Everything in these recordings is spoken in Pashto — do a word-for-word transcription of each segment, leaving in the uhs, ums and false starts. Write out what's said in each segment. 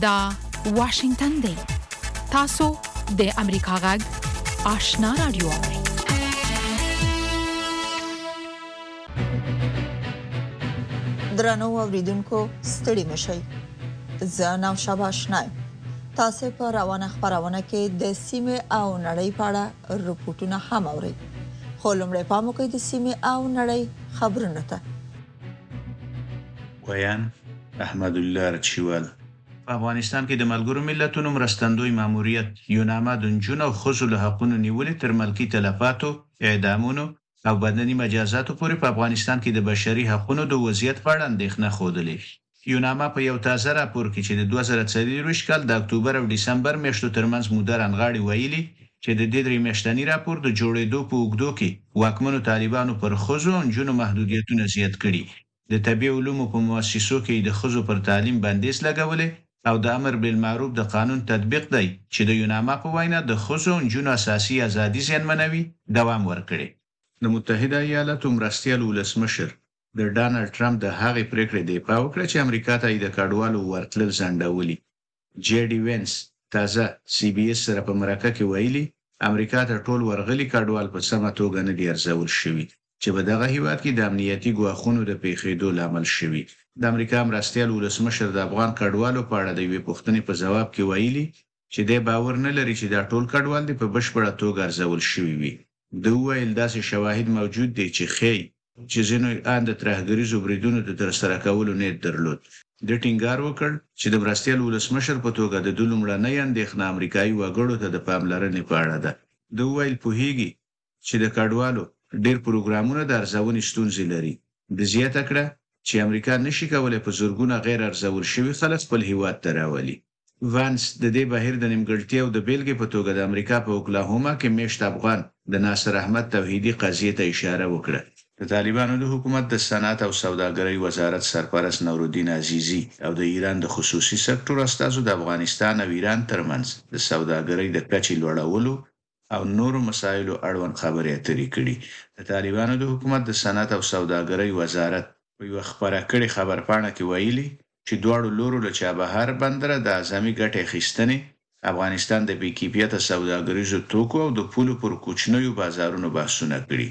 دا واشنگتن دی تاسو د امریکا غږ آشنا رادیو درنو اوریدونکو ستړي مشئ زه نو شابه آشنایم تاسو په روانه خبرونه کې د سیمه او نړۍ په اړه رپورټونه هم اورئ خو لمړی پام وکړئ د سیمه او نړۍ خبرونه ته ویان احمد الله رچوال په افغانستان کې د ملګرو ملتونو مرستندوی ماموریت یونامه د جنونو او خصوصي له حقوقو نیولې تر ملکی تلفاتو اعدامونو او بدني مجازاتو پورې په افغانستان کې د بشري حقوقو د وضعیت په اړه اندېښنه خوده. یونامه په یو تازه راپور کې چې د دوه زره څلور کال د اکتوبر او دسمبر میاشتو ترمنځ موده رانغاړي ویلي چې د دې درې میاشتنی راپور د جوړېدو په اوږدو کې واکمنو طالبانو پر خزو او جنونو محدودیتونه زیات کړي. د طبي علومو په مؤسسو کې د خزو پر تعلیم بندیز لګولې او د امر بالمعروف د قانون تطبیق دی چې د یونامه په وینا د خزو او جنونو اساسي ازادي زیانمنوي دوام ورکړي. د متحده ایالاتو مرستیال ولسمشر د ډانلډ ټرمپ د هغې پریکړې دی په وکړه چې امریکا ته د کډوالو ورتلل ځنډولي. جی ډي وینس تازه سی بي اس سره په مرکه کې ویلي امریکا ته ټول ورغلي کډوال په سمه توګه نه دی ارزول شوی چې په دغه هیواد کې د امنیتي ګواښونو د پیښېدو لامل شوی. د امریکا مرستیال ولسمشر د افغان کډوالو په اړه د یوې پوښتنې په ځواب کې ویلي چې د باور نه لري چې دا ټول کډوال د په بشپړه توګه ارزول شوی وي. د ویل داسې شواهد موجود دي چې خې چې ځینو اند ترهګریزو بریدونو د ترسره کولو نیت درلود. د ټینګار وکړ چې د مرستیال ولسمشر په توګه د دلومړنۍ اندېښنه امریکایي وګړو ته د پاملرنې په اړه ده. د ویل پوهیږي چې د کډوالو ډېر پروګرامونه د ارزونې ستونزې لري. د زیاته کړه چې امریکا نشي کولای په زورګونه غیر ارزول شوي خلک خپل هیواد ته راولي. وانس د دې بهیر د نیمګړتیا او د بیلګې په توګه د امریکا په اوکلاهوما کې میشت افغان د ناصر احمد توحیدی قضیې ته اشاره وکړه. د طالبانو د حکومت د صنعت او سوداګرۍ وزارت سرپرست نورالدین عزیزی او د ایران د خصوصي سکتور استازو د افغانستان او ایران ترمنځ د سوداګرۍ د کچې لوړولو او نورو مسایلو اړوند خبرې اترې کړي. د طالبانو د حکومت د صنعت او سوداګرۍ وزارت په یو خبره کړي خبرپاڼه کې ویلي چې دواړو لورو له چابهار بندره د اعظمي ګټې اخیستنې افغانستان د بې کیفیته سوداګریزو توکو او د پولو پر کوچنیو بازارونو بحثونه کړي.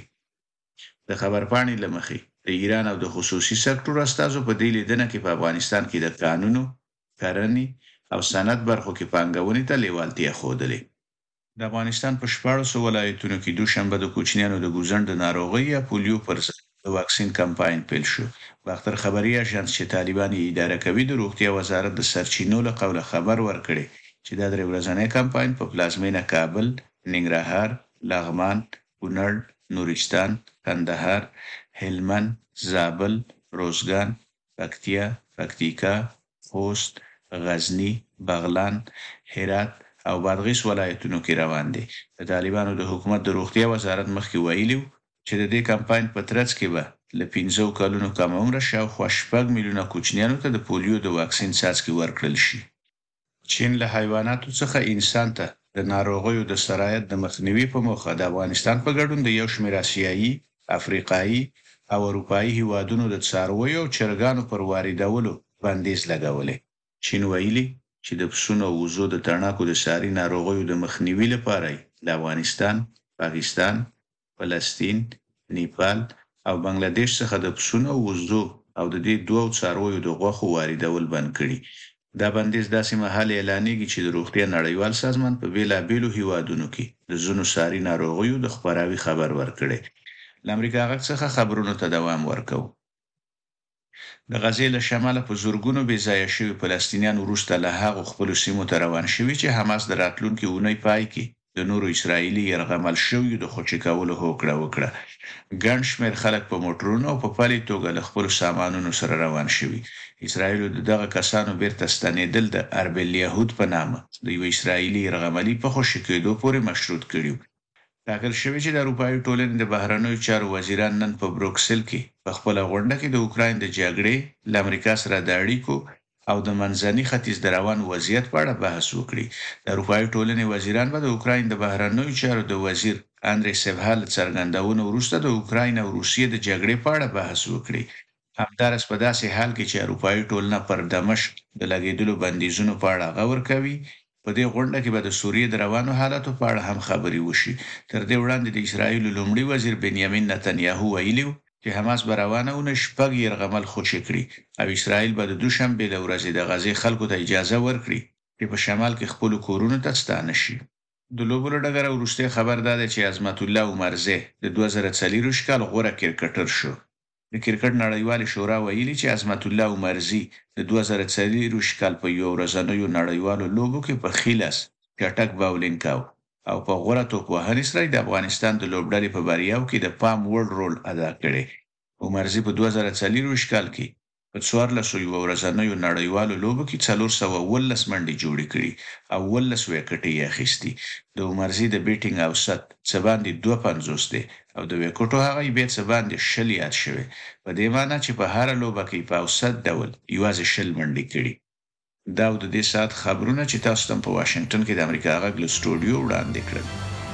د خبرپاڼې له مخې د ایران او د خصوصي سکتور استازو په دې لیدنه کې په افغانستان کې د قانونو، کرنې او صنعت برخو کې پانګونې ته لیوالتیا ښودلې. د افغانستان په شپاړسو ولایتونو کې دوشنبه د کوچنیانو د ګوزڼ د ناروغۍ یا پولیو پر ضد د واکسین کمپاین پیل شو. باختر خبري اژانس چې طالبان یې اداره کوي د روغتیا وزارت د سرچینو له قوله خبر ورکړي چې دا درې ورځنی کمپاین په پلازمینه کابل، ننګرهار، لغمان، کونړ، نورستان، کندهار، هلمند، زابل، روزګان، پکتیا، پکتیکا، خوست، غزنی، بغلان، هرات او بادغیس ولایتونو کې روان دي. د طالبانو د حکومت د روغتیا وزارت مخکې ویلي چې د دې کمپاین په ترڅ کې به له پنځو کلونو کم عمره شاوخوا شپږ میلیونه کوچنیانو ته د پولیو د واکسین څاڅکي ورکړل شي. چین له حیواناتو څخه انسان ته د ناروغیو د سرایت د مخنیوي په موخه د افغانستان په ګډون د یو شمېر آسیایي، افریقایي او اروپایي هیوادونو د څارویو او چرګانو پر واردولو بندیز لګولې. چین ویلي چې د پسونو او وزو د تڼاکو د ساري ناروغیو د مخنیوي لپاره د افغانستان، پاکستان، فلسطین، نیپال او بنگلاديش څخه د پسونو او وزو او د دې دوه څارویو د غوښو واردول بند کړي. دا بندیز داسې مهال اعلانېږي چې د روغتیا نړیوال سازمان په بیلابیلو هیوادونو کې د ځینو ساري ناروغیو د خپراوي خبر ورکړي. له امریکا غږ څخه خبرونو ته دوام ورکوو. د غزې له شماله په زورګونو بې ځایه شوي فلسطینیان وروسته له هغو خپلو سیمو ته روان شوي چې حماس د راتلونکي اونۍ پای کې د نورو اسرایلي یرغمل شویو د خوشي کولو هوکړه وکړه. ګڼ شمېر خلک په موټرونو او په پلي توګه له خپلو سامانونو سره روان شوي. اسرایلو د دغه کسانو بیرته ستنېدل د ارب الیهود په نامه د یو اسرایلي یرغملي په خوشي کېدو پورې مشروط کړي. ټاکل شوی چې د اروپایي ټولنې د بهرنیو چارو وزیران نن په بروکسل کې په خپله غونډه کې د اوکراین د جګړې له امریکا سره د اړیکو او د منځني ختیځ د روان وضعیت په اړه بحث وکړي. د اروپایي ټولنې وزیران به د اوکراین د بهرنیو چارو د وزیر اندری سیوها له څرګندونو وروسته د اوکراین او روسیې د جګړې په اړه بحث وکړي. همدارس په داسې حال کې چې اروپאי ټولنه پر دمشق د لګیدلو بندیزونو په اړه غور کوي، په دې غونډه کې به د سوریې د روانو حالاتو په اړه هم خبري وشي. تر دې وړاندې د اسرایل لومړي وزیر بنیامین نتنیاهو ویلي چې حماس به روانونه شپږ يرغمل خوشی کړي او اسرایل به د دوشنبه د ورځې د غزې خلکو ته اجازه ورکړي چې په شمال کې خپل کورونه ته ستانه شي. د لوبولو ډګر وروسته خبر داده چې عظمت الله عمرزه د دوه زره څلور کال غوړه کرکټر شو. د کرکټ نړیوال شورا ویلي چې عظمت الله عمرزي د دوه زره څلور کال په یو ورځنیو نړیوالو لوبو کې په خیلاس چټک باولینګ کاو او په غوړه توپ وهنې سره د افغانستان د لوبډلې په بریاو کې د پام وړ رول ادا کړی. عمرزي په دوه زره څلور کال کې په څوارلسو یو ورځنیو نړیوالو لوبو کې څلور سوه ولس منډې جوړې کړې او ولس وکټې یې اخیستي. د عمرزي د بیټینګ اوسط څه باندې دوه پنځوس دی او د وکټو هغه یې څه باندې شل یاد شوی، په دې معنی چې په هر لوبه کې په اوسط ډول یوازې شل منډې کړي. دا د دې سات خبرونه چې تاسو ته په واشنگټن کې د امریکا غږ له سټوډیو وړاندې کړل.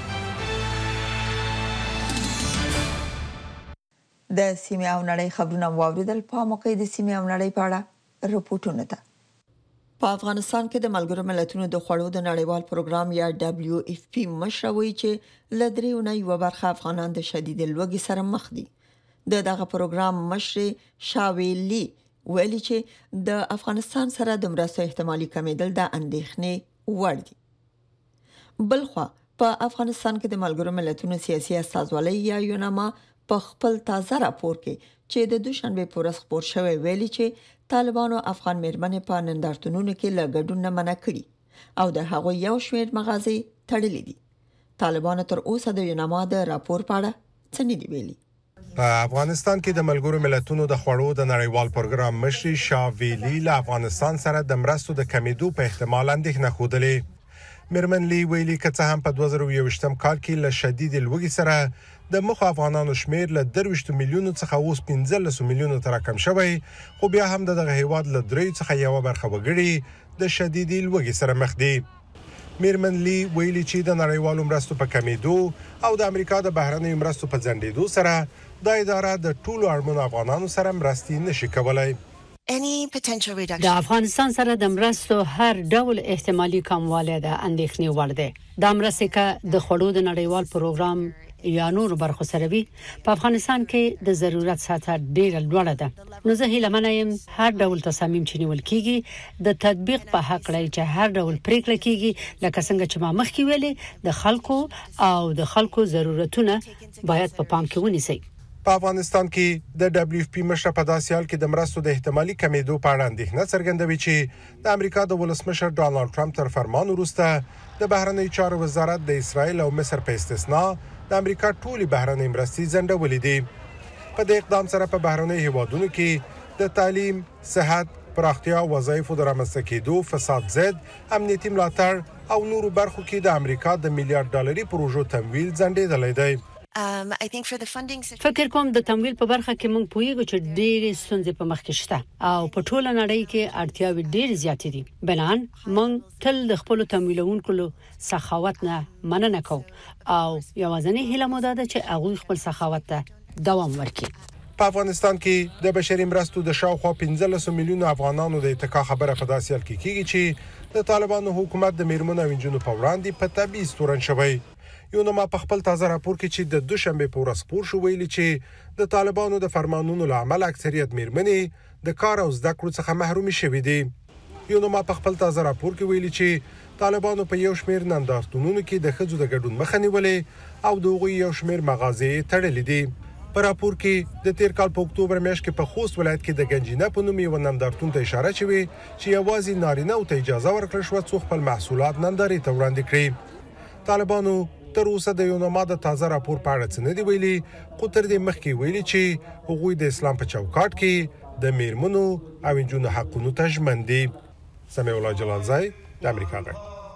د سیمه او نړۍ خبرونه واوریدل. په موقع د سیمه او نړۍ په اړه رپورټونه ده. په افغانستان کې د ملګرو ملتونو د خوړو د نړیوال پروګرام یا دبليو اف پی مشروي چې لدریونه یو برخه افغانان د شدید لوږې سره مخ دي. د دغه پروګرام مشر شاویلی ویلي چې د افغانستان سره د مرستو احتمالي کمیدل د اندېښنې وړ دي. بلخوا په افغانستان کې د ملګرو ملتونو سیاسي استازولۍ یا یوناما په خپل تازه راپور کې چې د دوشنبه پر ورځ خبر شوی ویلي چې طالبانو افغان مېرمنې په نندارتونونو کې له ګډون نه منع کړي او د هغوی یو شمېر مغازې تړلې دي. طالبانو تر اوسه د یوناما د راپور په اړه څه نه دی ویلي. په افغانستان کې د ملګرو ملتونو د خوړو د نړیوال پروګرام مشر شاویلی له افغانستان سره د مرستو د کمیدو په احتمال اندېښنه خوده. مېرمن لی ویلي که څه هم په دوه زره یوویشتم کال کې له شدید لوږې سره د مخ افغانانو شمیر له درویشت میلیونو څخه اوس پنځلس میلیونو ته راکم شوی، خو بیا هم دغه هیواد له درې څخه یو برخه وګړي د شدید لوږې سره مخ دي. مېرمن لی ویلي چې د نړیوالو مرستو په کمیدو او د امریکا د بهرنیو مرستو په ځنډېدو سره د اداره د ټولو اړمنو افغانانو سره مرستې نشي کولای. د افغانستان سره د مرستو هر ډول احتمالي کموالی د اندېښنې وړ دی. دا مرستې که د خوړو د نړیوال پروګرام یا نور برخو سره وي، په افغانستان کې د ضرورت سطح ډیره لوړه ده. نو زه هیله منه یم هر ډول تصامیم چې نیول کیږي د تطبیق په حق لري چې هر ډول پریکړه کیږي لکه څنګه چې ما مخکې ویلې د خلکو او د خلکو ضرورتونه باید په پام کې ونیسي. په افغانستان کې د دبليو اف پی مشر په داسې حال کې د مرستو د احتمالي کمیدو په اړه اندېښنه څرګندوي چې د امریکا د ولسمشر ډانلډ ټرمپ تر فرمان وروسته د بهرنی چارو وزارت د اسرایل او مصر په استثنا د امریکا ټولي بهرنۍ مرستې ځنډولې دي. په دې اقدام سره په بهرنۍ هیوادونو کې د تعلیم، صحت، پراختیا، وظایفو د رامنځته کېدو، فساد ضد، امنیتي ملاتړ او نورو برخو کې د امریکا د میلیارډ ډالري پروژو تمویل ځنډېدلی دی. فکر کوم د تمویل په برخه کې موږ پوهیږو چې ډېرې ستونزې په مخ کې شته او په ټوله نړۍ کې اړتیاوې ډېرې زیاتې دي. بنان موږ تل د خپل تمویلونکو سخاوت نه مننه کوو او یوازینی هیله مو ده چې هغوی خپل سخاوت ته دوام ورکړي. په افغانستان کې د بشري مرستو د شاوخوا پنځلس میلیونو افغانانو د اتکا خبره په داسې حال کې کیږي چې د طالبانو حکومت د میرمنو او نجونو په وړاندې په تبعیض تورن شوی. یوناما په خپل تازه راپور کې چې د دوشنبه په ورځ خبر شو ویلي چې د طالبانو د فرمانونو له امله اکثریت میرمنې د کار او زده کړو څخه محرومي شوې دي. یوناما په خپل تازه راپور کې ویلي چې طالبانو په یو شمېر نندارتونونو کې د ښځو د ګډون مخه نیولې او د هغوی یو شمېر مغازې تړلې دي. په راپور کې د تیر کال په اکتوبر میاشت کې په خوست ولایت کې د گنجینه په نوم یو نندارتون ته اشاره شوې چې یوازې نارینه او ته اجازه ورکړل شو چې خپل محصولات نندارې ته وړاندې کړي. طالبانو تر اوسه د یوناما د تازه راپور په اړه څه نه دی ویلي، خو تر دې مخکې ویلي چې هغوی د اسلام په چوکاټ کې د میرمنو او نجونو حقونو ته ژمن دي. سمیع الله جلالزی د امریکا غږ.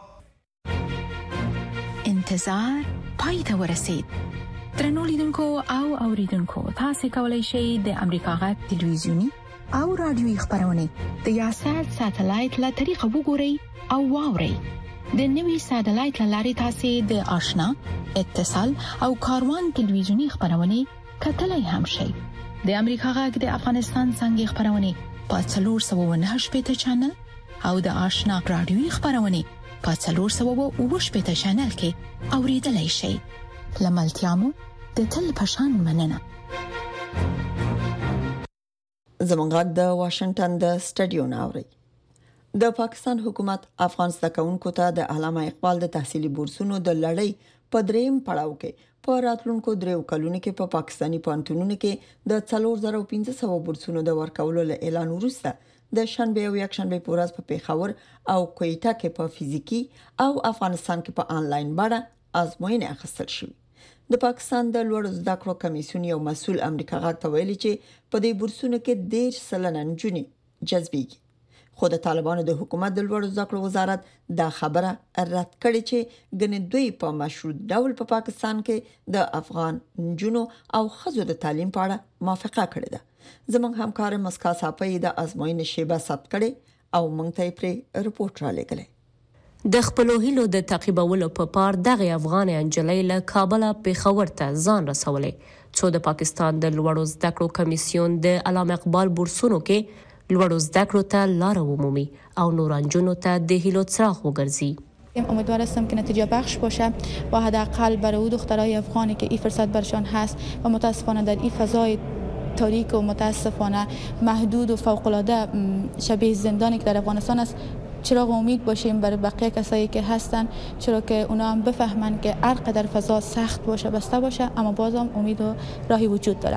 انتظار پای ته ورسید. درنو لیدونکو او اوریدونکو، تاسو کولی شئ د امریکا غږ ټلویزیونی او رادیوي خبرونه د یاشات ساتلایت له طریقو وګورئ او واورئ. د نوي ساتلایت لارې تاسو د آشنا، اتصال او کاروان ټلویزیونی خبرونه کتلای هم شئ. د امریکا غږ د افغانستان څنګه خبرونه په څلور سوه و نهه شپږ چینل او د آشنا رادیوي خبرونه په څلور سوه و اووه شپږ چینل کې اوریدلای شئ. لملتيامو د تل پشان مننه. زمونږ د واشنگټن د سټډیو ناوړي. د پاکستان حکومت افغان زدهکونکو ته د علامه اقبال د تحصیلي بورسونو د لړۍ په دریم پړاو کې په راتلونکو دریو کلونو کې په پا پاکستاني پانتونونو کې د څلور زره پنځه سوه بورسونو د ورکولو له اعلان وروسته د شنبه او یکشنبه په ورځ په پیښور او کویټه کې په فزیکی او افغانستان کې په انلاین بڼه ازموینه اخیستل شوې. د پاکستان د لوړ زده کړو کمیسیون یو مسول امریکا غږ ته ویلي چې په دې بورسونو کې ډېر سلنه نجونې جذبېږي. خو د طالبانو د حکومت د لوړ زده کړو وزارت دا خبره رد کړې چې ګنې دوی په مشروط ډول په پا پاکستان کې د افغان نجونو او ښځو د تعلیم په اړه موافقه کړې ده. زموږ همکار مسکا صاحب د ازموینې شیبه ثبت کړي او موږ ته پرې رپورت را لګلې. د خپلو هیلو د تعقیبولو په پار دغه افغان انجلۍ له کابل پیښور ته ځان رسولې څو د پاکستان د لوړ زده کړو کمیسیون د علامه اقبال بورسونو کې لوړ زده کړو ته لار ومومي او نورانجونو ته د هیلو څراغ وګرځي. امیدوار هستم که نتیجه بخش باشه و حداقل برای اون دخترای افغانی که این فرصت برشان هست و متاسفانه در این فضای تاریک و متاسفانه محدود و فوق العاده شبیه زندانی که در افغانستان است چراغ امید باشیم برای بقیه کسایی که هستن، چرا که اونا هم بفهمن که هر قدر فضا سخت باشه بسته باشه اما بازم امید و راهی وجود داره.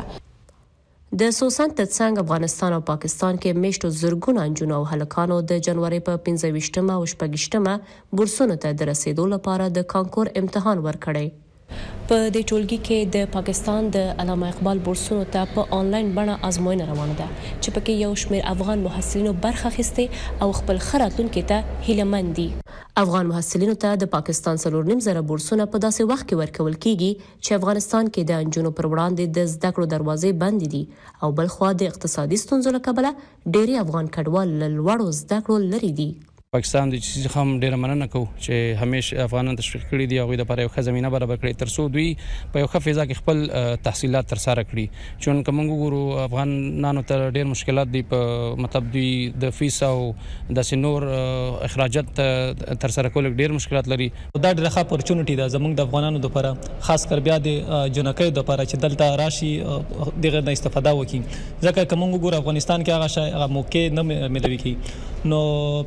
د سوسن ترڅنګ افغانستان او پاکستان کې میشتو زرګونو انجونو او هلکانو د جنوري په پنځه ویشتمه او شپږشتمه بورسونو ته د رسیدو لپاره د کانکور امتحان ورکړی. په دې ټولګي کې د پاکستان د علامه اقبال بورسونو ته په آنلاین بڼه ازموینه روانه ده چې پکې یو شمېر افغان محصلینو برخه اخیستې او خپل خراتونکو ته هیلهمند دي. افغان محصلینو ته د پاکستان څلور نیم زره بورسونه په داسې وخت کې ورکول کیږي چې افغانستان کې د انجونو پر وړاندې د زده کړو دروازې بند دي او بل خو د اقتصادي ستونزو له کبله ډېری افغان کډوال له لوړو زده کړو لري دي. پاکستان د چیز هم ډیره مننه کو چې همیشه افغانان تشویق کړي دي او د لپاره یو ښه زمينه برابر کړي ترڅو دوی په یو ښه فضا کې خپل تحصیلات تر سره کړي. چون کوم ګورو افغانانو ته ډیر مشکلات دي په مطلب دوی د فیس او د سنور اخراجات تر سره کول ډیر مشکلات لري. دا ډیره ښه اپورچونټی ده زموږ د افغانانو لپاره خاص کر بیا د جنکۍ لپاره چې دلته راشي دغه نه استفاده وکړي ځکه کوم ګورو افغانستان کې هغه شای هغه موقع نه ملوي کی نو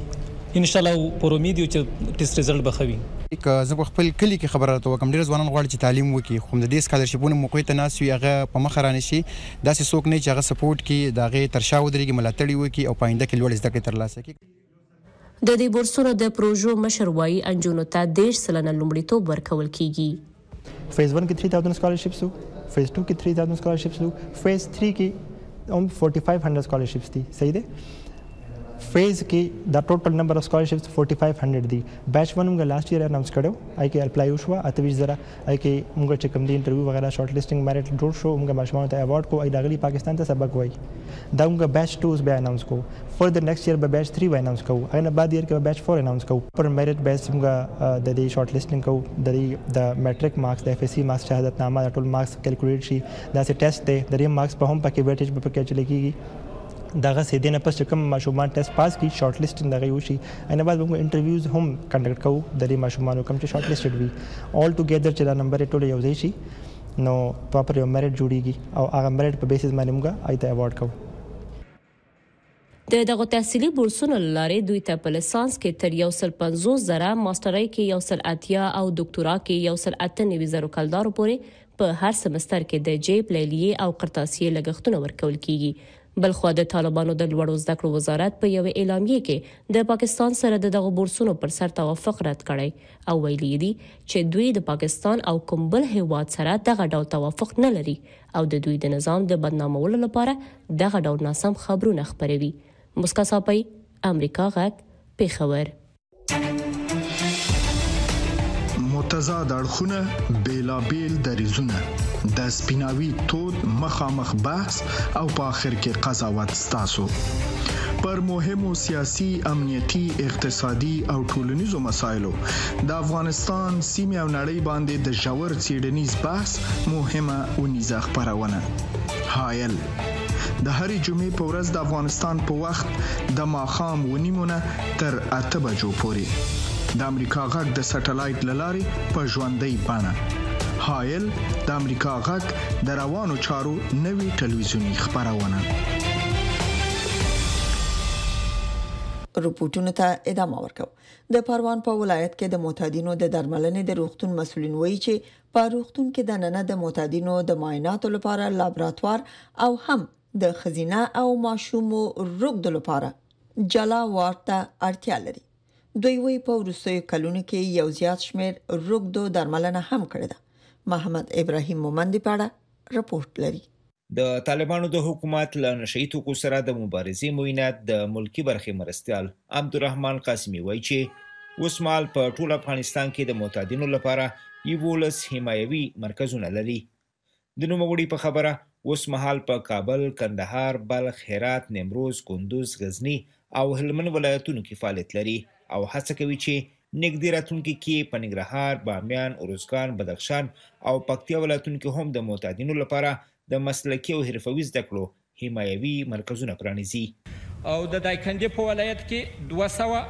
ان شاء الله پر امید یو چې ټیسټ ریزلټ بخوي. که زه په خپل کلی کې خبره راته وکم ډیر ځوانان غواړي چې تعلیم وکړي خو د دې سکالرشپونو موقع ته ناس وي هغه په مخ رانه شي داسې څوک نه چې هغه سپورټ کوي دغه ترشا ودرېږي ملاتړي وکړي او پاینده کې لوړ زده کړې ترلاسه کړي. د دې بورسونو د پروژو مشر وایي انجونو ته دېرش سلنه لومړیتوب ورکول کیږي. فیز ون کې تھری تھاؤزینڈ اسکالرشپس وو، فیز ټو کې تھری تھاؤزینڈ اسکالرشپس وو، فیز تھری کې هم فورٹی فائیو ہنڈریڈ اسکالرشپس دي. صحیح ده. فیز کې دا ټوټل نمبر اف اسکالرشپس فورٹی فائیو ہنڈریڈ دي. بیچ ون موږ لاست ایئر اناونس کړو آی کې اپلای وشو اتویش زره آی کې موږ چې کوم دی انټرویو وغیرہ شارټ لیسټینګ میرټ جوړ شو موږ ماشومان ته ایوارډ کو ای داغلی پاکستان ته سبق وای دا موږ بیچ ټو به اناونس کو فردر نیکسٹ ایئر به بیچ تھری و اناونس کو اګه بعد ایئر کې بیچ فور اناونس کو پر میرټ بیس موږ د دې شارټ لیسټینګ کو د دې د میټریک مارکس د اف ایس سی مارکس شهادت نامه ټول مارکس کیلکولیټ شي دا سه ټیسټ دی د دې مارکس په هم پکې ویټیج په پکې چلی کیږي دغه سې دینه پس چې کوم ماشومان ټیسټ پاس کی شارټ لیسټینګ دغه وشي ان بعد موږ انټرویوز هم کنډکټ کوو د دې ماشومان کوم چې شارټ لیسټډ وي اول ټوګیدر چې دا نمبر ټول یو ځای شي نو پراپر یو میرټ جوړیږي او هغه میرټ په بیسس باندې موږ آیته ایوارډ کوو. د دغه تحصیلي بورسونو لارې دوی ته په لیسانس کې تر یو سل پنځوس زره ماسترۍ کې یو سل اتیا او ډاکټورا کې یو سل اته نوي زره کلدارو پورې په هر سمستر کې د جیب لیلیې او قرطاسیې لګښتونه ورکول کیږي. بلخو د طالبانو د لوړو زده کړو وزارت په یو اعلامیه کې د پاکستان سره د دغه بورسونو پر سر توافق رد کړی او ویلي دي چې دوی د پاکستان او کوم بل هیواد سره دغه ډول توافق نه لري او د دوی د نظام د بدنامولو لپاره دغه ډول ناسم خبرونه خپروي. مسکا صاحب امریکا غږ پیښور. متضاد اړخونه بیلابیل دریزونه د سپیناوي تود مخامخ بحث او په اخر کې قضاوت ستاسو پر مهمو سیاسي، امنیتي، اقتصادي او ټولنیزو مسایلو د افغانستان سیمه او نړۍ باندې د ژور څېړنیز بحث مهمه اونیزه خبرونه حائل د هرې جمعې په ورځ د افغانستان په وخت د ماښام ونیمونه تر اته بجو پورې د امریکا غږ د سټلایټ للارې په ژوندۍ بڼه حائل د امریکا غږ د روانو چارو نوي ټلویزیونی خبرونه رپورټونو ته ادامه ورکو. د پروان په ولایت کې د معتادینو د درملنې د روغتون مسولین وایي چې په روغتون کې د نن د معتادینو د معایناتو لپاره لابراتوار او هم د خزینه او ماشومو روغتون لپاره جلا ورته اړتیا لري. دوی وی په وروستیو کلونو کې یو زیات شمېر روغتو درملنه هم کړې ده. محمد ابراهیم مومند پاړه رپورټ لري. د طالبانو د حکومت له نشئی توکو سره د مبارزې موینات د ملکی برخې مرستيال عبدالرحمن قاسمی وایي چې اوسمال په ټول افغانستان کې د معتادینو لپاره یولس حمایوي مرکزونه لري. د نوموړي په خبره اوس مهال په کابل، کندهار، بلخ، هرات، نیمروز، کندوز، غزنی او هلمند ولایتونو کې فعالیت لري او هڅه کوي چې نږدې راتلونکي کې په ننګرهار، بامیان، ارزګان، بدخشان او پکتیا ولایتونو کې هم د معتادینو لپاره د مسلکي او حرفوي زده کړو حمایوي مرکزونه پرانیزي. او د دایکنډي په ولایت کې دوه سوه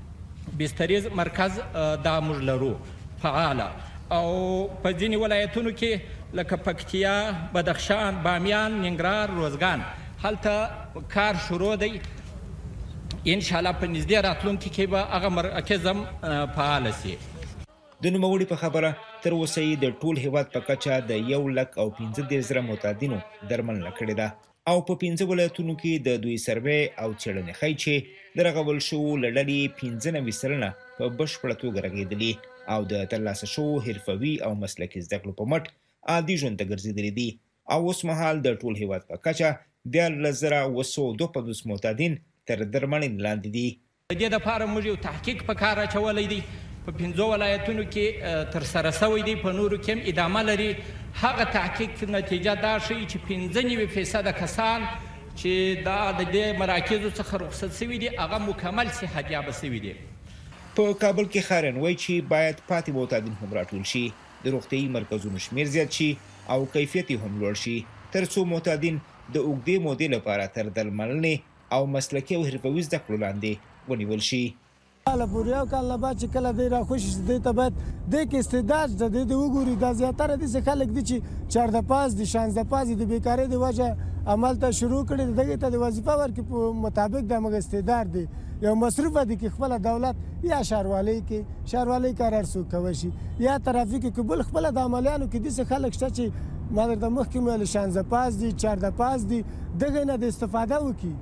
بستریز مرکز د موږ لرو فعاله او په ځینې ولایتونو کې لکه پکتیا، بدخشان، بامیان، ننګرهار، روزګان هلته کار شروع دی. ان شاء الله په نږدې راتلونکي کې به هغه مرکز هم فعال شي. د نوموړي په خبره تر اوسه یې د ټول هیواد په کچه د یو لک او پنځه دېرش زره معتادینو درملنه کړې ده او په پنځه ولایتونو کې د دوی سروې او څېړنې ښیي چې د رغول شوو له ډلې پنځه نوي سلنه په بشپړه توګه رغېدلي او د ترلاسه شوو حرفوي او مسلکي زده کړو په مټ عادي ژوند ته ګرځېدلي دي او اوس مهال د ټول هیواد په کچه دیارلس زره اوه سوه دوه پنځوس معتادین تر درملنې لاندې دي. د دې دپاره موږ یو تحقیق په کار اچولی دی. په پنځو ولایتونو کې تر سره شوی دی، په نورو کې هم ادامه لري. هغه تحقیق نتیجه دا ښیي چې پنځه نوي فیصده کسان چې دا د دې مراکزو څخه رخصت شوي دي هغه مکمل صحتیابه شوي دي. په کابل کې خاریان وایي چې باید پاتې معتادین هم راټول شي، د روغتیايي مرکزونو شمېر زیات شي او کیفیت یې هم لوړ شي تر څو معتادین د اوږدې مودې لپاره تر درملنې او مسلکي او حرفوي زده کړو لاندې ونیول شي. له پورې او کله بعد چې کله دی راخوشي چې دی ته باید دی کې استعداد د دی د وګوري دا زیاتره داسې خلک دي چې چارده پاس دي، شانزده پاس دي، د بیکارۍ د وجه عمل ته شروع کړي دي، دغې ته د وظیفه ورکړي په مطابق د همغه استعداد دی. یو مصروفه دي چې خپله دولت یا ښاروالۍ کې ښاروالۍ کار هر څوک کوی شي یا ترافیک کې بل خپله د عملیانو کې داسې خلک شته چې ما درته مخکې مې ویل شانزده پاس دي، چارده پاس دي، دغې نه د استفاده وکړي.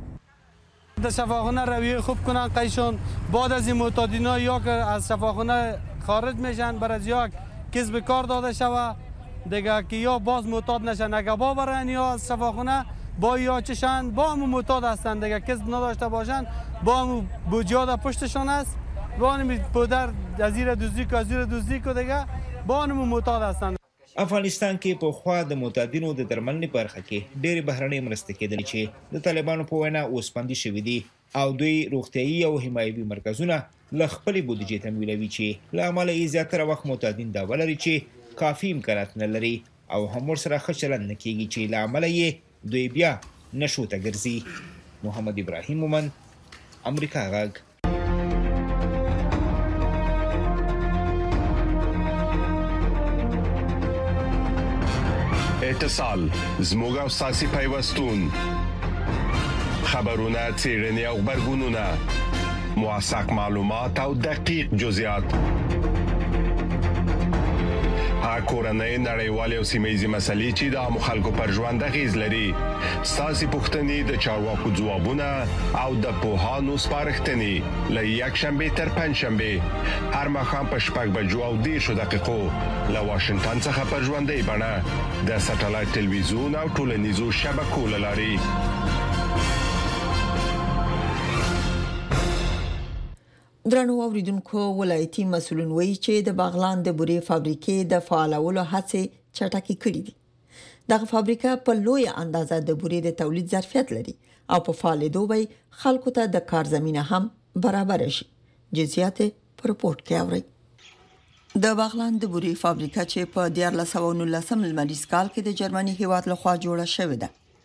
در شفاخانه رویه خوب کنن قیشون بعد از این معتادینا یا که از شفاخانه خارج میشن برای یا کسب کار داده شوه دیگه که یا باز معتاد نشن، اگه با برن یا از شفاخانه با یا چشن با هم معتاد هستن دیگه کسب نداشته باشن با هم بوجیاد پشتشان است با هم پدر از زیر دوزی که از زیر دوزی که دیگه با هم معتاد هستن. افغانستان کې په خوا د معتادینو د درملنې برخه کې ډېرې بهرنۍ مرستې کېدلې چې د طالبانو په وینا اوس بندي شوي دي او دوی روغتیايي او حمایوي مرکزونه له خپلې بودیجې تمویلوي چې له امله یې زیاتره وخت معتادین دعوه لري چې کافي امکانات نه لري او هم ورسره ښه چلند نه کېږي چې له امله یې دوی بیا نشو ته ګرځي. محمد ابراهیم مومند، امریکا غږ. اتصال زموږ او ساسي پیوستون خبرونه، څېړنې او خبرګونونه، موثق معلومات او دقیق جزئیات، کورنۍ نړیوالې او سیمه‌ییزې مسلې چې د عامو خلکو پر ژوند اغېز لري، ستاسې پوښتنې د چارواکو ځوابونه او د پوهانو سپارښتنې له یکشنبې تر پنجشنبې هر ماښام په شپږ بجو او دېرشو دقیقو له واشنګټن څخه په ژوندۍ بڼه د سټلایټ ټلویزیون او ټولنیزو شبکو له لارې. درنو اوریدونکو، ولایتي مسولین وایي چې د باغلان د بورې فابریکې د فعالولو هڅې چټکې کړې دي. دغه فابریکه په لوی اندازه د بورې د تولید ظرفیت لري او په فعالېدو به خلکو ته د کار زمينه هم برابر شي. جزئیات په رپورت کې اورئ. د باغلان د بورې فابریکه چې په دیارلس سوه نولسم لمریز کال کې د جرمني هیواد لخوا جوړه شوې ده،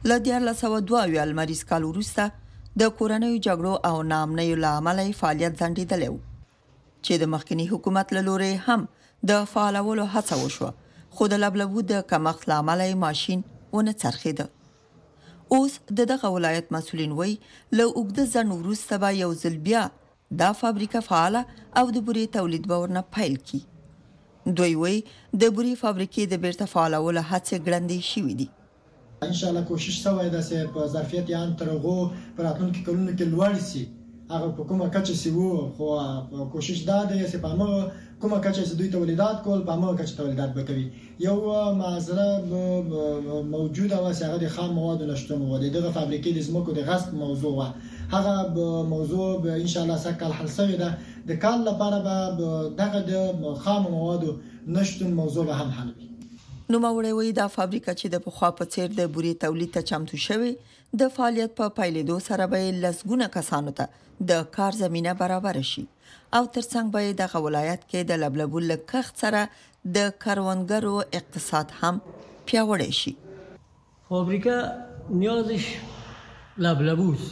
له دیارلس سوه دوه اویا لمریز کال وروسته د کورنیو جګړو او ناامنیو له امله فعالیت ځنډېدلی و چې د مخکني حکومت له لورې هم د فعالولو هڅه وشوه خو د لبلبو د کمښت له امله ماشین ونه څرخېده. اوس د دغه ولایت مسؤلین وایي له اوږده ځنډ وروسته به یو ځل بیا دا فابریکه فعاله او د بورې تولید به ورنه پیل کړي. دوی وایي د بورې فابریکې د بیرته فعالولو هڅې ګړندې شوي دي. ان شاء الله کوشش سوی ده چې په ظرفیت یې هم تر هغو په راتلونکي کلونو کې لوړ شي. هغه په کومه کچه چې وو خو کوشش دا دی چې په هغه کومه کچه چې دوی تولیدات کول په هغه کچه تولیدات وکړي. یو معضله موجوده و چې هغه د خام موادو نشټون و د دغه فابریکې د زمکو د غصب موضوع و. هغه موضوع ان شاء الله سکه حل شوی ده. د کال لپاره به دغه د خام موادو نشټون موضوع به هم حل وي. نو موري وی دا فابریکه چې د پخوا په څیر د بورې تولید ته چمتو شوی د فعالیت په پایلیدو سره به لسګونه کسانو ته د کار زمينه برابر شي او ترڅنګ به د ولایت کې د لبلبو لکخت سره د کاروانګرو اقتصاد هم پیاوړی شي. فابریکه نیازش لبلبوست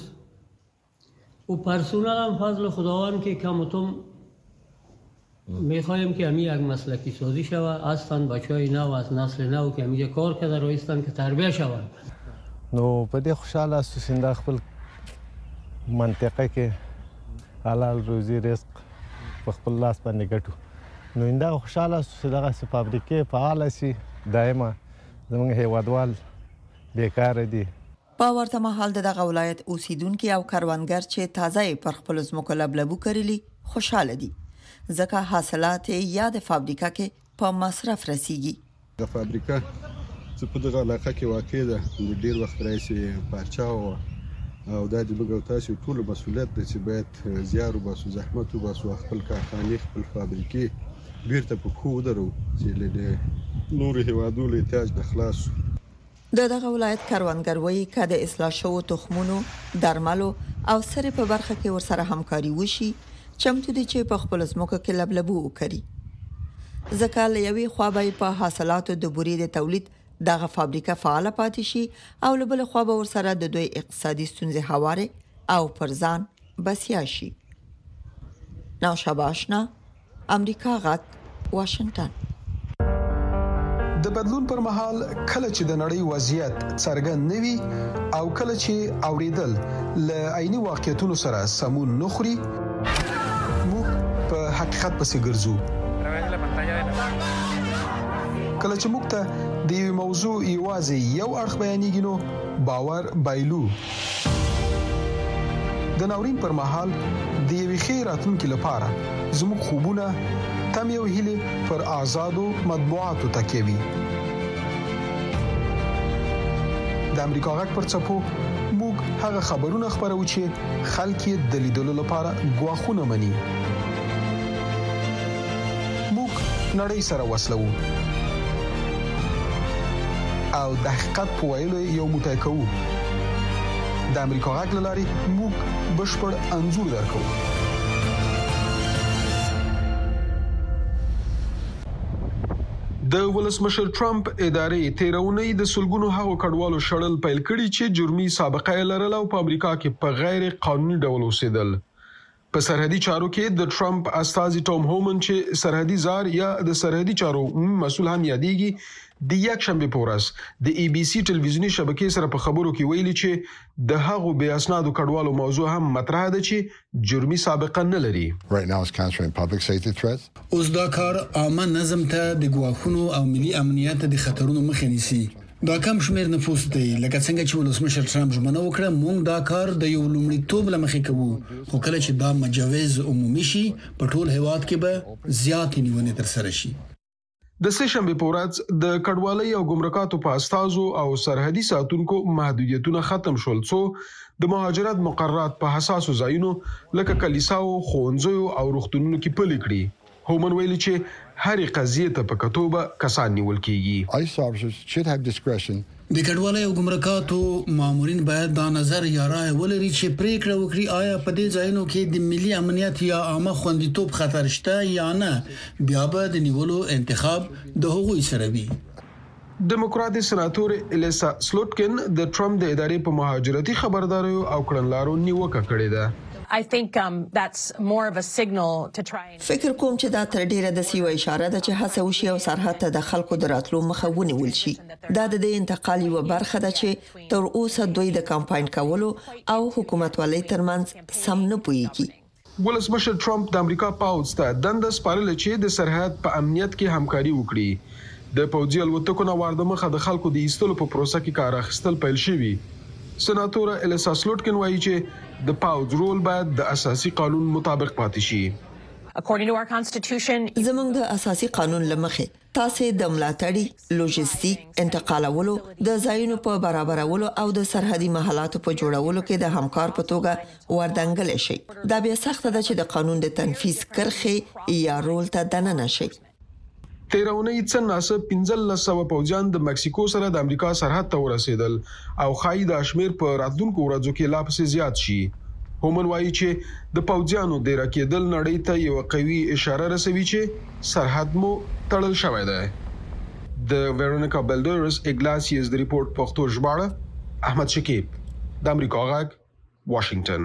و پرسنل هم فضل خداوند که کم و کم میخوایم که همی یک مسلکی سازی شود هستند بچهای نو از نسل نو که همیجا کار کرده رویستند که تربیه شود. نو په دې خوشاله اسو سینده خپل منطقه کې حلال روزي رزق په خپل لاس باندې ګټو. نو انده خوشاله اسو چې دغه فابریکې فعال شي دایمه زموږ هیوادوال بیکار دي. په ورته مهال دغه ولایت اوسیدونکو او کاروانګر چې تازه پر خپل ځمکو لبلبو کړلی خوشاله دي ځکه حاصلات یا د فابریکه کې په مصرف رسیږي. د فابریکه چې په دغه علاقه کې واقع ده د ډیر وخت راځي پارچا او د دې بګو تاسو ټول مسولیت د چې باید زیار او باسو زحمت او باسو خپل کارخانه خپل فابریکې بیرته په خو درو چې له نور هیوادو له احتیاج د خلاص. د دغه ولایت کاروانګر وایي چې د اصلاح شوو تخمونو درملو او سره په برخه کې ورسره همکاري وشي چمتو دي چې په خپل ځمکو کې لبلبو وکړي. ځکه له یوې خوا به په حاصلاتو د بورې د تولید دغه فابریکه فعال پاتې شي او له بل خوا به ورسره د دوی اقتصادي ستونزې هواره او پر ځان بسیا شي. نو شاباشنا امریکا غږ واشنگټن. د بدلون پر مهال کله چې د نړۍ وضعیت څرګند نوي او کله چې اوریدل ل عیني واقعیتونو سره سمون نخري موږ په حقیقت پسې ګرځو. کله چې موږ ته د یو موضوع یوازې یو اړخ بیانېږي نو باور بایلو. د ناورین پر مهال د یوې ښې راتلونکي لپاره زموږ خوبونه تم یو هیله پر آزادو مطبوعاتو تکیه وي. د امریکا غږ پر څپو موږ هغه خبرونه خبرو چې خلک یې د لیدلو لپاره غواخونه مني. موږ نړۍ سره وصلو او د حقیقت په ویلو یو موټی کوو. د امریکا غږ لاري موږ بشپړ انزور درکو. د ولسمشر ټرمپ ادارې تیرونی د سلګونو هغو کډوالو شړل پیل کړي چې جرمي سابقه لرله او په امریکا کې په غیر قانوني ډول اوسېدل. په سرحدي چارو کې د ټرمپ استازي ټام هومن چې سرحدي زار یا د سرحدي چارو مسول هم یادېږي د یک شنبه په ورځ د ای بي سي ټلویزیونی شبکې سره په خبرو کې ویلي چې د هغو بې اسنادو کډوالو موضوع هم مطرح ده چې جرمي سابقه نه لري. اوس دا کار عامه نظم ته د ګواښونو او ملي امنیت د خطرونو مخه نیسي. دا کم شمیر نفوس دی لکه څنګه چې ولسمشر ټرمپ ژمنه وکړه موږ دا کار د یو لومړیتوب لمخې کوو خو کله چې دا مجوز عمومي شي په ټول هیواد کې به زیاتې نیونې ترسره شي. د سه شنبه په ورځ د کډوالۍ او ګمرکاتو په استازو او سرحدي ساتونکو محدودیتونه ختم شول څو د مهاجرت مقررات په حساسو ځایونو لکه کلیساو، ښوونځیو او روغتونونو کې پلي کړي. هومن ویلي چې هرې قضیې ته په کتوبه کسان نیول کیږي. د کډوالۍ او ګمرکاتو مامورین باید دا نظر یا رائے ولري چې پریکړه وکړي آیا په دې ځایونو کې د ملي امنیت یا عامه خوندیتوب خطر شته یا نه. بیا به د نیولو انتخاب د هغوی سره وي. ډیموکراټي سناتور الیسا سلوټکن د ټرمپ د ادارې په مهاجرتي خبرداريو او کړنلارو نیوکه کړې ده. I think um, that's more of a signal to try and فکر کوم چې دا تر ډیره د سیو اشاره ده چې هڅه وشي او سرحد ته د خلکو د راتلو مخه ونیول شي. دا د دې انتقال یو برخه ده چې تر اوسه دوی د کمپاین کولو او حکومت ولې ترمنځ سم نه پويږي. ولسمشر ټرمپ د امریکا پاوځ ته دنده سپارل چې د سرحد په امنیت کې همکاري وکړي. د پوځي الوتکو نه وارد مخه د خلکو د ایستلو په پروسه کې کار اخیستل پیل شوی. سناتور الیسا سلوټکن وایي چې د پاوځ رول باید د اساسي قانون مطابق پاتې شي. According to our constitution, زموږ د اساسي قانون لمخې تاسو د ملاتړي، لوجستیک، انتقالولو، د ځایونو په برابرولو او د سرحدي محلاتو په جوړولو کې د همکار په توګه وردانګل شي. دا بیا سخت ده چې د قانون د تنفيذ کرخه یا رول ته دننه شي. تیرونی څنګه پنځل لسو پوځیان د مکسیکو سره د امریکا سرحد ته ورسېدل او خای د اشمیر په راتلونکو ورځو کې لا پسې زیات شي. هومن وایي چې د پوځیانو د راکېدل نړۍ ته یو قوي اشاره رسوي چې سرحد مو تړل شوی دی. د ویرونیکا بلډرز اګلاسیس د ریپورت پښتو ژباړه احمد شکیب د امریکا غږ واشنگټن.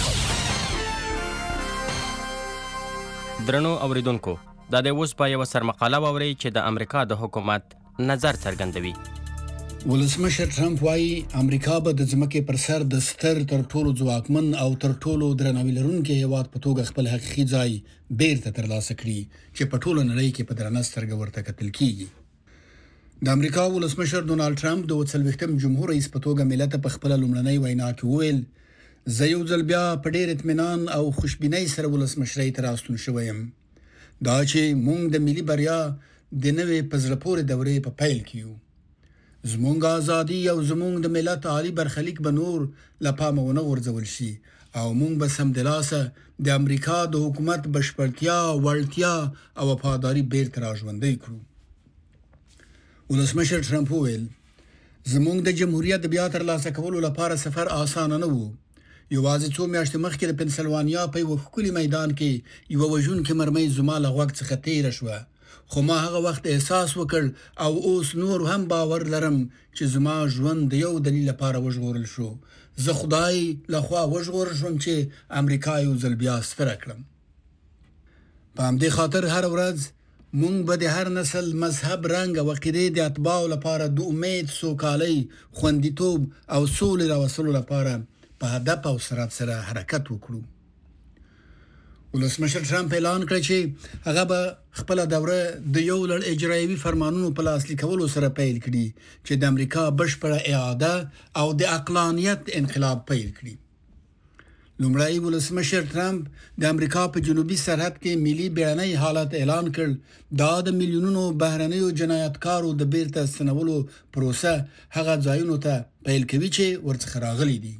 درنو اوریدونکو دا د اوس په یو سرمقاله ووري چې د امریکا د حکومت نظر څرګندوي. ولسمشر ټرمپ وايي امریکا به د ځمکې پر سر د ستر تر ټولو ځواکمن او تر ټولو درناوي لرونکي هیواد په توګه خپل حقیقي ځای بیرته ترلاسه کړي چې په ټوله نړۍ کې په درنه سترګه ورته کتل کیږي. د امریکا ولسمشر ډونالد ټرمپ د څلوېښتم جمهور رئیس په توګه ملت په خپل لومړنۍ وینا کې وویل زه یو ځل بیا په ډېر اطمینان او خوشبینۍ سره ولسمشرۍ ته راستون شوم. دا چې مونږ د ملي بریا د نوې پزړه پورې دورې په پیل کې یو. زمونږ ازادي او زمونږ د ملت عالی برخلیک به نور له پامه ونه غورځول شي او مونږ به سمدلاسه د امریکا د حکومت بشپړتیا، وړتیا او وفاداری بیرته راژوندۍ کړو. ولسمشر ټرمپ وویل زمونږ د جمهوریت بیا ترلاسه کولو لپاره سفر اسانه نه وو. یوازې څو میاشتې مخکې د پنسلوانیا په یو ښکلي میدان کې یو وژونکې مرمۍ زما له غوږ څخه تېره شوه، خو ما هغه وخت احساس وکړ او اوس نور هم باور لرم چې زما ژوند د یو دلیل لپاره وژغورل شو. زه خدای له خوا وژغورل شوم چې امریکا یو ځل بیا ستره کړم. په همدې خاطر هر ورځ مونږ به د هر نسل، مذهب، رنګ او عقیدې د اتباعو لپاره د امید، سوکالۍ، خوندیتوب او سولې راوستلو لپاره په هدف او سرعت سره حرکت وکړو. ولسمشر ټرمپ اعلان کړ چې هغه به خپل دوره د یو لړ اجرایوي فرمانونو په لاسلیک کولو سره پیل کړي چې د امریکا بشپړه اعاده او د عقلانیت انقلاب پیل کړي. لومړی ولسمشر ټرمپ د امریکا په جنوبي سرحد کې ملي بیړنی حالت اعلان کړ. دا د میلیونونو بهرنیو جنایتکارو د بیرته ستنولو پروسه هغه ځایونو ته پیل کوي چې ورڅخه راغلي دي.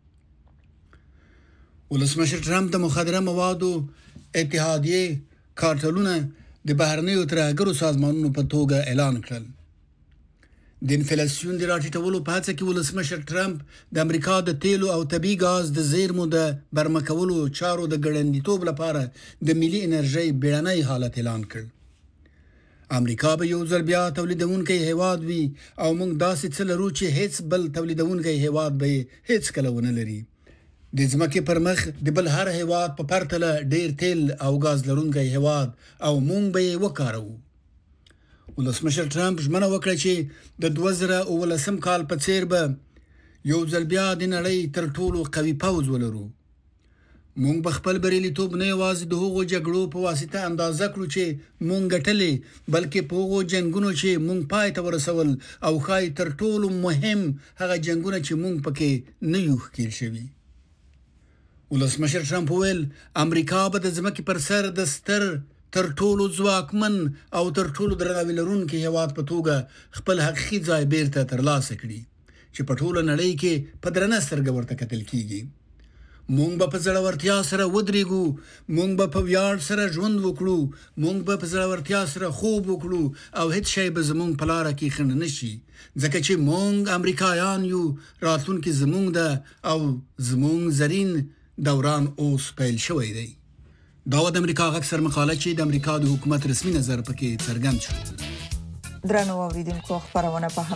ولسمشر ټرمپ د مخدره موادو اتحادیه کارټلونه د بهرنیو ترهګرو سازمانونو په توګه اعلان کړل. د انفلیسیون د راټیټولو په هڅه کې ولسمشر ټرمپ د امریکا د تیلو او طبي ګاز د زیرمو د برمکولو چارو د ګړندیتوب لپاره د ملي انرژي بیړنی حالت اعلان کړ. امریکا به یو ځل بیا تولیدونکي هیواد وي او موږ داسې څه لرو چې هیڅ بل تولیدونکي هیواد به هیڅ کله ونه لري. د ځمکې پر مخ د بل هر هیواد په پرتله ډیر تیل او غاز لرونکی هیواد او مونږ به یې وکاروو. ولسمشر ټرمپ ژمنه وکړه چې د دوه زره اوولسم کال په څیر به یو ځل بیا د نړۍ تر ټولو قوي پوځ ولرو. مونږ به خپل بریالیتوب نه یوازې د هغو جګړو په واسطه اندازه کړو چې مونږ ګټلې، بلکې په هغو جنگونو چې مونږ پای ته ورسول او خای تر ټولو مهم هغه جنگونه چې مونږ پکې نه یو ښکیل شوي. ولسمشر ټرمپ وویل امریکا به د ځمکې پر سر د ستر تر ټولو ځواکمن او تر ټولو درناوي لرونکي هیواد په توګه خپل حقیقي ځای بیرته ترلاسه کړي چې په ټوله نړۍ کې په درنه سترګه ورته کتل کیږي. مونږ به په زړورتیا سره ودرېږو، مونږ به په ویاړ سره ژوند وکړو، مونږ به په زړورتیا سره خوب وکړو او هیڅ شی به زمونږ په لاره کې خنډ نشي، ځکه چې مونږ امریکایان یو، راتلونکي زمونږ ده او زمونږ زرین دوران اوس پیل شوی دی. دا د امریکا غږ سر مقاله چې د امریکا د حکومت رسمي نظر پکې څرګند شو. درنو اوریدونکو خبرونه په